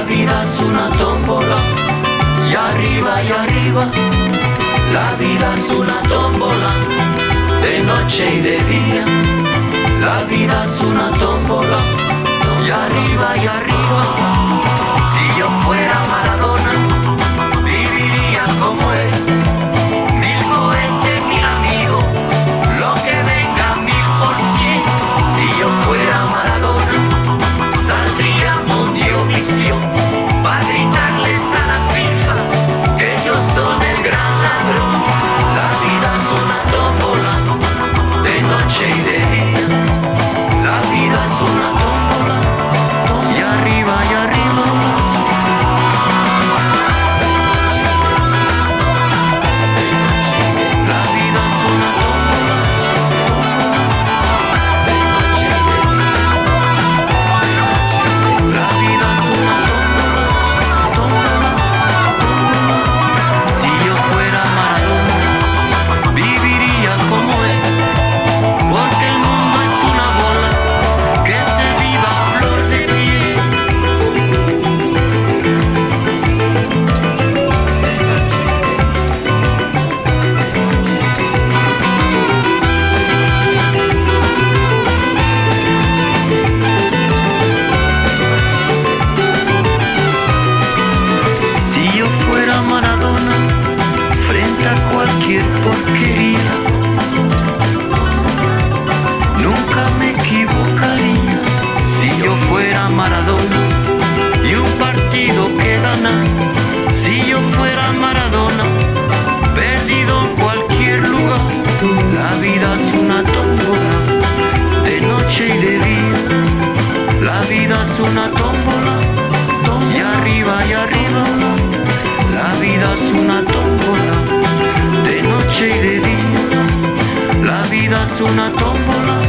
vida es una tómbola, y arriba, la vida es una tómbola, de noche y de día. La vida es una tómbola, y arriba, si yo fuera Maradona, viviría como él. 1000 cohetes, 1000 amigos, lo que venga 1000%. Si yo fuera Maradona, saldría a Mundiovisión para gritarles a la FIFA que ellos son el gran ladrón. La vida es una tómbola, de noche y de día. La vida es una tómbola, y arriba, la vida es una tómbola, de noche y de día. La vida es una tómbola, Si yo fuera Maradona, viviría como él, porque el mundo es una bola que se viva a flor de piel. Si yo fuera Maradona, frente a cualquier porquería, nunca me equivocaría. Si yo fuera Maradona y un partido que ganar, si yo fuera Maradona, perdido en cualquier lugar. La vida es una tómbola, de noche y de día. La vida es una tómbola, y arriba, la vida es una tómbola, de noche y de día. La vida es una tómbola,